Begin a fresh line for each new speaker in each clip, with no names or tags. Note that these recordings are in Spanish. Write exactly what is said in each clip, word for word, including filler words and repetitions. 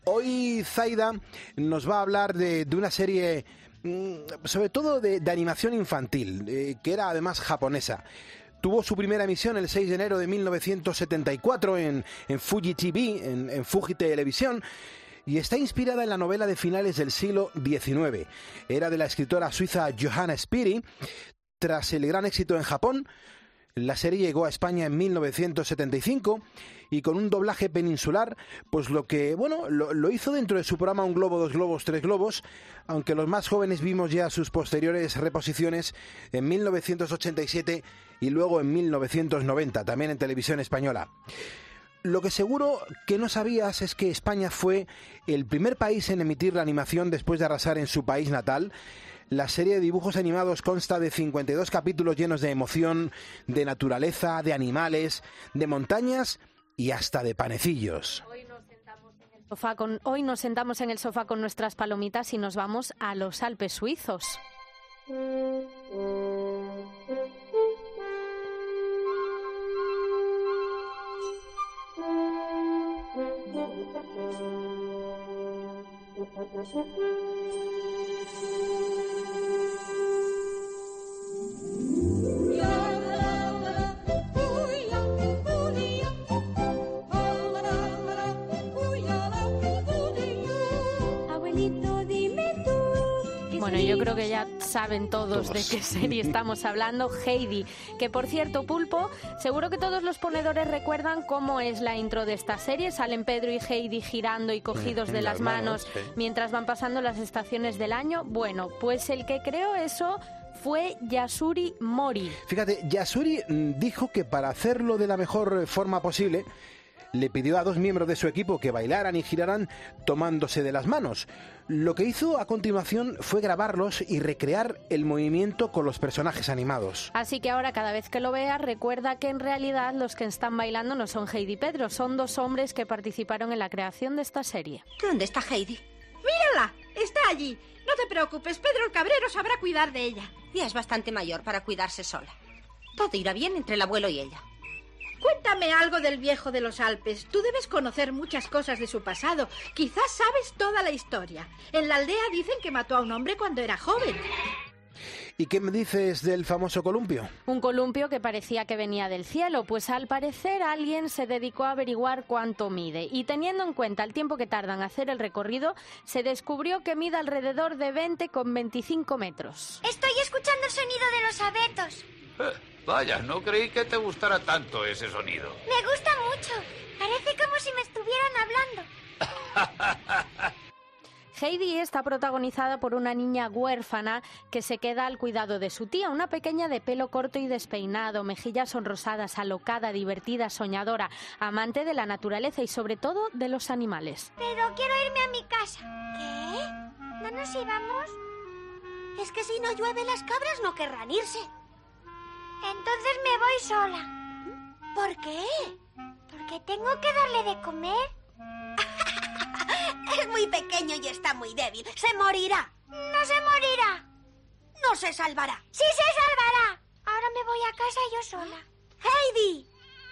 Hoy Zaida nos va a hablar de, de una serie, sobre todo de, de animación infantil, eh, que era además japonesa. Tuvo su primera emisión el seis de enero de mil novecientos setenta y cuatro en, en Fuji T V, en, en Fuji Televisión, y está inspirada en la novela de finales del siglo diecinueve. Era de la escritora suiza Johanna Spiri. Tras el gran éxito en Japón, la serie llegó a España en mil novecientos setenta y cinco y con un doblaje peninsular, pues lo que, bueno, lo, lo hizo dentro de su programa Un Globo, Dos Globos, Tres Globos, aunque los más jóvenes vimos ya sus posteriores reposiciones en mil novecientos ochenta y siete y luego en mil novecientos noventa, también en televisión española. Lo que seguro que no sabías es que España fue el primer país en emitir la animación después de arrasar en su país natal. La serie de dibujos animados consta de cincuenta y dos capítulos llenos de emoción, de naturaleza, de animales, de montañas y hasta de panecillos.
Hoy nos sentamos en el sofá con, hoy nos sentamos en el sofá con nuestras palomitas y nos vamos a los Alpes suizos. Bueno, yo creo que ya saben todos, todos de qué serie estamos hablando, Heidi, que por cierto, Pulpo, seguro que todos los ponedores recuerdan cómo es la intro de esta serie. Salen Pedro y Heidi girando y cogidos de las manos mientras van pasando las estaciones del año. Bueno, pues el que creó eso fue Yasuri Mori.
Fíjate, Yasuri dijo que para hacerlo de la mejor forma posible, le pidió a dos miembros de su equipo que bailaran y giraran tomándose de las manos. Lo que hizo a continuación fue grabarlos y recrear el movimiento con los personajes animados.
Así que ahora cada vez que lo veas, recuerda que en realidad los que están bailando no son Heidi y Pedro, son dos hombres que participaron en la creación de esta serie.
¿Dónde está Heidi?
¡Mírala! Está allí. No te preocupes, Pedro el Cabrero sabrá cuidar de ella.
Ya es bastante mayor para cuidarse sola. Todo irá bien entre el abuelo y ella.
Cuéntame algo del viejo de los Alpes. Tú debes conocer muchas cosas de su pasado. Quizás sabes toda la historia. En la aldea dicen que mató a un hombre cuando era joven.
¿Y qué me dices del famoso columpio?
Un columpio que parecía que venía del cielo, pues al parecer alguien se dedicó a averiguar cuánto mide. Y teniendo en cuenta el tiempo que tardan en hacer el recorrido, se descubrió que mide alrededor de veinte con veinticinco metros.
Estoy escuchando el sonido de los abetos.
Eh. Vaya, no creí que te gustara tanto ese sonido.
Me gusta mucho. Parece como si me estuvieran hablando.
Heidi está protagonizada por una niña huérfana que se queda al cuidado de su tía, una pequeña de pelo corto y despeinado, mejillas sonrosadas, alocada, divertida, soñadora, amante de la naturaleza y sobre todo de los animales.
Pero quiero irme a mi casa. ¿Qué? ¿No nos íbamos? Es que si no llueve las cabras no querrán irse. Entonces me voy sola. ¿Por qué? Porque tengo que darle de comer.
Es muy pequeño y está muy débil. ¡Se morirá!
¡No se morirá!
¡No se salvará!
¡Sí se salvará! Ahora me voy a casa yo sola.
¡Heidi!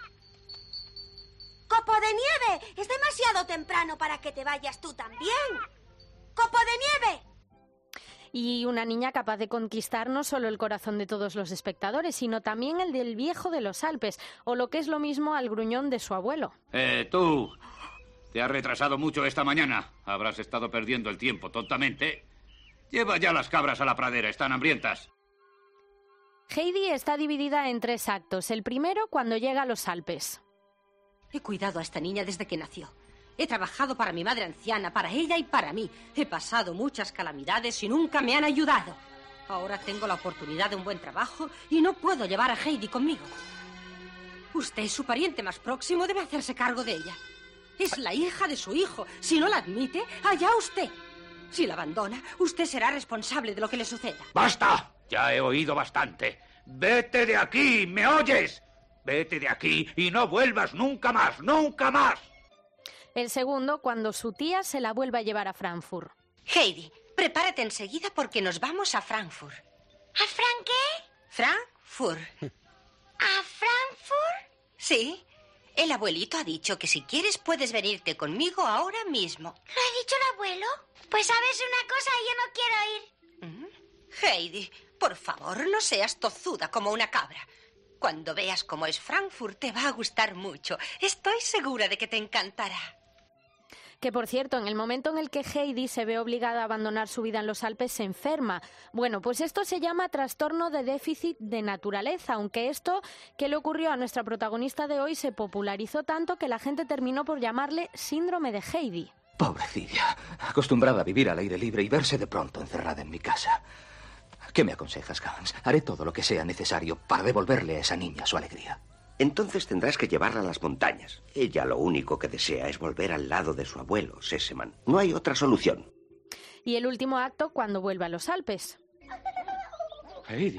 ¡Copo de nieve! Es demasiado temprano para que te vayas tú también. ¡Copo de nieve!
Y una niña capaz de conquistar no solo el corazón de todos los espectadores, sino también el del viejo de los Alpes, o lo que es lo mismo al gruñón de su abuelo.
Eh, tú, te has retrasado mucho esta mañana. Habrás estado perdiendo el tiempo tontamente. Lleva ya las cabras a la pradera, están hambrientas.
Heidi está dividida en tres actos. El primero, cuando llega a los Alpes.
He cuidado a esta niña desde que nació. He trabajado para mi madre anciana, para ella y para mí. He pasado muchas calamidades y nunca me han ayudado. Ahora tengo la oportunidad de un buen trabajo y no puedo llevar a Heidi conmigo. Usted es su pariente más próximo, debe hacerse cargo de ella. Es la hija de su hijo. Si no la admite, allá usted. Si la abandona, usted será responsable de lo que le suceda.
¡Basta! Ya he oído bastante. ¡Vete de aquí! ¿Me oyes? Vete de aquí y no vuelvas nunca más, nunca más.
El segundo, cuando su tía se la vuelve a llevar a Frankfurt.
Heidi, prepárate enseguida porque nos vamos a Frankfurt.
¿A Fran qué?
Frankfurt.
¿A Frankfurt?
Sí. El abuelito ha dicho que si quieres puedes venirte conmigo ahora mismo.
¿Lo ha dicho el abuelo? Pues sabes una cosa, yo no quiero ir.
¿Mm? Heidi, por favor, no seas tozuda como una cabra. Cuando veas cómo es Frankfurt te va a gustar mucho. Estoy segura de que te encantará.
Que, por cierto, en el momento en el que Heidi se ve obligada a abandonar su vida en los Alpes, se enferma. Bueno, pues esto se llama trastorno de déficit de naturaleza, aunque esto que le ocurrió a nuestra protagonista de hoy se popularizó tanto que la gente terminó por llamarle síndrome de Heidi.
Pobrecilla, acostumbrada a vivir al aire libre y verse de pronto encerrada en mi casa. ¿Qué me aconsejas, Hans? Haré todo lo que sea necesario para devolverle a esa niña su alegría.
Entonces tendrás que llevarla a las montañas. Ella lo único que desea es volver al lado de su abuelo, Sesemann. No hay otra solución.
Y el último acto cuando vuelve a los Alpes.
Heidi.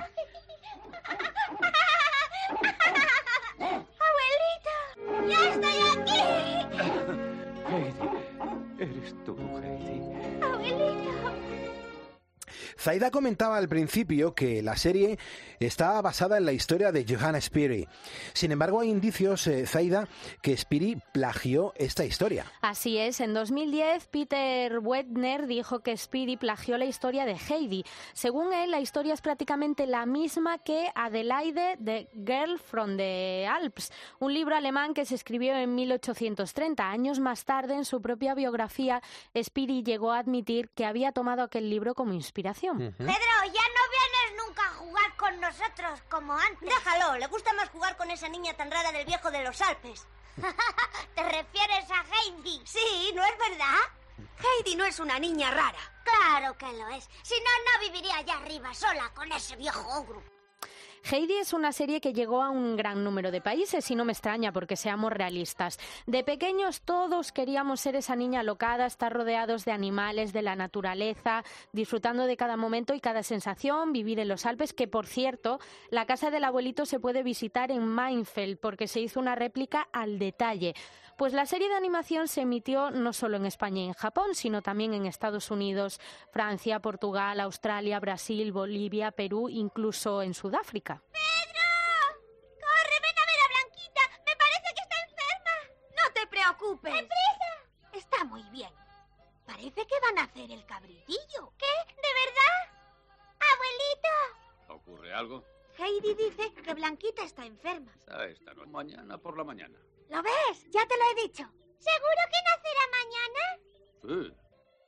¡Abuelito! ¡Ya estoy aquí!
Heidi, eres tú, Heidi.
¡Abuelito!
Zaida comentaba al principio que la serie está basada en la historia de Johanna Spiri. Sin embargo, hay indicios, eh, Zaida, que Spiri plagió esta historia.
Así es. En dos mil diez, Peter Wettner dijo que Spiri plagió la historia de Heidi. Según él, la historia es prácticamente la misma que Adelaide, The Girl from the Alps, un libro alemán que se escribió en mil ochocientos treinta. Años más tarde, en su propia biografía, Spiri llegó a admitir que había tomado aquel libro como inspiración.
Uh-huh. Pedro, ya no vienes nunca a jugar con nosotros como antes.
Déjalo, le gusta más jugar con esa niña tan rara del viejo de los Alpes.
¿Te refieres a Heidi?
Sí, ¿no es verdad? Heidi no es una niña rara.
Claro que lo es. Si no, no viviría allá arriba sola con ese viejo ogro.
Heidi es una serie que llegó a un gran número de países y no me extraña porque seamos realistas. De pequeños todos queríamos ser esa niña alocada, estar rodeados de animales, de la naturaleza, disfrutando de cada momento y cada sensación, vivir en los Alpes, que por cierto, la casa del abuelito se puede visitar en Mainfeld porque se hizo una réplica al detalle. Pues la serie de animación se emitió no solo en España y en Japón, sino también en Estados Unidos, Francia, Portugal, Australia, Brasil, Bolivia, Perú, incluso en Sudáfrica.
¡Pedro! ¡Corre, ven a ver a Blanquita! ¡Me parece que está enferma!
¡No te preocupes!
¡Deprisa!
Está muy bien. Parece que van a hacer el cabritillo.
¿Qué? ¿De verdad? ¡Abuelito!
¿Ocurre algo?
Heidi dice que Blanquita está enferma.
A esta noche, mañana por la mañana.
¿Lo ves? Ya te lo he dicho.
¿Seguro que nacerá mañana?
Sí.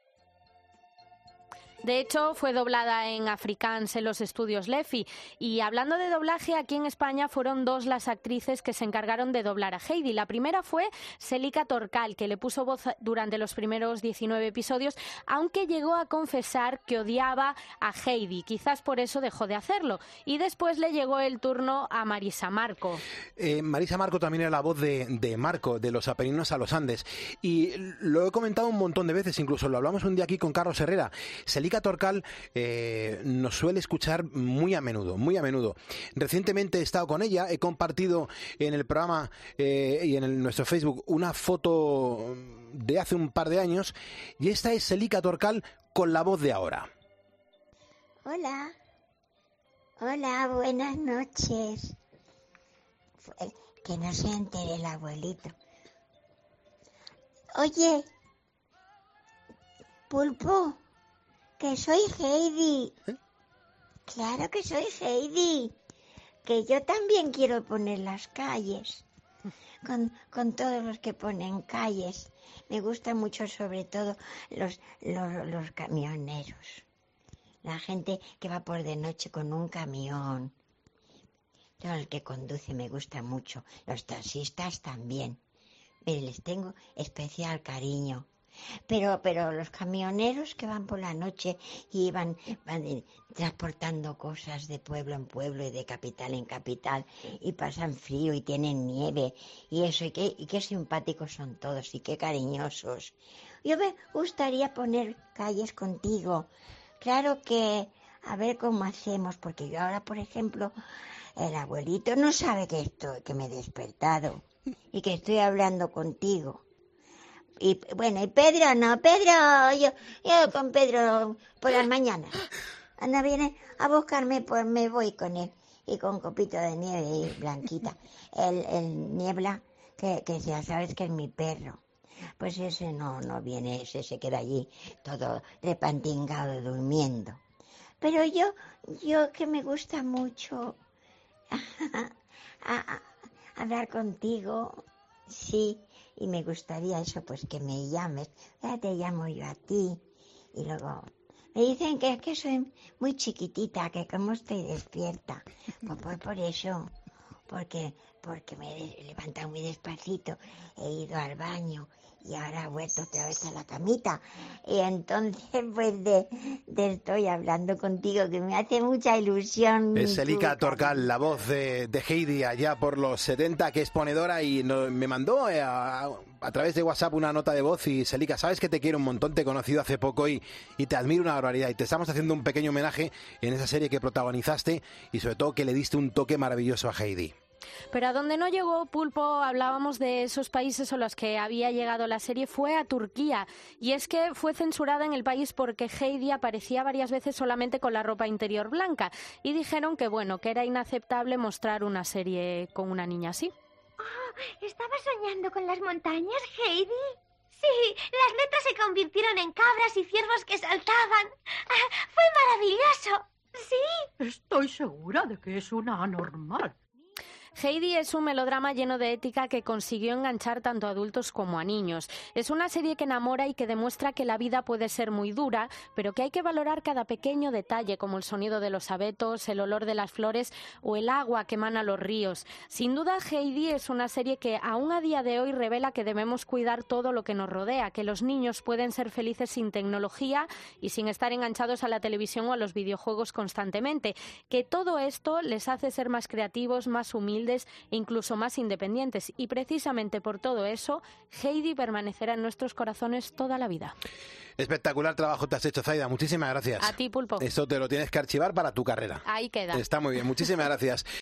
De hecho, fue doblada en afrikaans en los estudios Lefi. Y hablando de doblaje, aquí en España fueron dos las actrices que se encargaron de doblar a Heidi. La primera fue Selika Torkal, que le puso voz durante los primeros diecinueve episodios, aunque llegó a confesar que odiaba a Heidi. Quizás por eso dejó de hacerlo. Y después le llegó el turno a Marisa Marco.
Eh, Marisa Marco también era la voz de, de Marco, de los Apeninos a los Andes. Y lo he comentado un montón de veces, incluso lo hablamos un día aquí con Carlos Herrera. Selika Torkal eh, nos suele escuchar muy a menudo, muy a menudo. Recientemente he estado con ella, he compartido en el programa eh, y en el, nuestro Facebook una foto de hace un par de años y esta es Selika Torkal con la voz de ahora.
Hola, hola, buenas noches. Que no se entere el abuelito. Oye, Pulpo, que soy Heidi. ¿Eh? Claro que soy Heidi. Que yo también quiero poner las calles. Con, con todos los que ponen calles. Me gustan mucho sobre todo los, los, los camioneros. La gente que va por de noche con un camión. Todo el que conduce me gusta mucho. Los taxistas también. Mire, les tengo especial cariño. Pero, pero los camioneros que van por la noche y van, van eh, transportando cosas de pueblo en pueblo y de capital en capital y pasan frío y tienen nieve y eso, y qué, y qué simpáticos son todos y qué cariñosos. Yo me gustaría poner calles contigo. Claro que, a ver cómo hacemos, porque yo ahora, por ejemplo, el abuelito no sabe que, estoy, que me he despertado y que estoy hablando contigo. Y bueno, y Pedro no, Pedro, yo, yo con Pedro por las mañanas. Anda, viene a buscarme, pues me voy con él. Y con Copito de Nieve y Blanquita. El, el Niebla, que, que ya sabes que es mi perro. Pues ese no, no viene, ese se queda allí todo repantingado durmiendo. Pero yo, yo que me gusta mucho a, a, hablar contigo, sí, y me gustaría eso, pues que me llames. Ya te llamo yo a ti y luego me dicen que es que soy muy chiquitita, que como estoy despierta. Pues, pues por eso, porque, porque me he levantado muy despacito, he ido al baño y ahora he vuelto otra vez a la camita. Y entonces, pues, de, de estoy hablando contigo, que me hace mucha ilusión.
Es Celica Torcal, la voz de, de Heidi allá por los setenta, que es ponedora, y no, me mandó eh, a, a través de WhatsApp una nota de voz. Y Celica, sabes que te quiero un montón, te he conocido hace poco y, y te admiro una barbaridad. Y te estamos haciendo un pequeño homenaje en esa serie que protagonizaste y sobre todo que le diste un toque maravilloso a Heidi.
Pero a donde no llegó Pulpo, hablábamos de esos países a los que había llegado la serie, fue a Turquía. Y es que fue censurada en el país porque Heidi aparecía varias veces solamente con la ropa interior blanca. Y dijeron que, bueno, que era inaceptable mostrar una serie con una niña así.
Oh, ¿estaba soñando con las montañas, Heidi? Sí, las letras se convirtieron en cabras y ciervos que saltaban. Ah, fue maravilloso. Sí.
Estoy segura de que es una anormal.
Heidi es un melodrama lleno de ética que consiguió enganchar tanto a adultos como a niños. Es una serie que enamora y que demuestra que la vida puede ser muy dura, pero que hay que valorar cada pequeño detalle, como el sonido de los abetos, el olor de las flores o el agua que emana los ríos. Sin duda, Heidi es una serie que aún a día de hoy revela que debemos cuidar todo lo que nos rodea, que los niños pueden ser felices sin tecnología y sin estar enganchados a la televisión o a los videojuegos constantemente, que todo esto les hace ser más creativos, más humildes e incluso más independientes, y precisamente por todo eso Heidi permanecerá en nuestros corazones toda la vida.
Espectacular trabajo te has hecho, Zaida, muchísimas gracias.
A ti, Pulpo.
Esto te lo tienes que archivar para tu carrera.
Ahí queda.
Está muy bien, muchísimas gracias.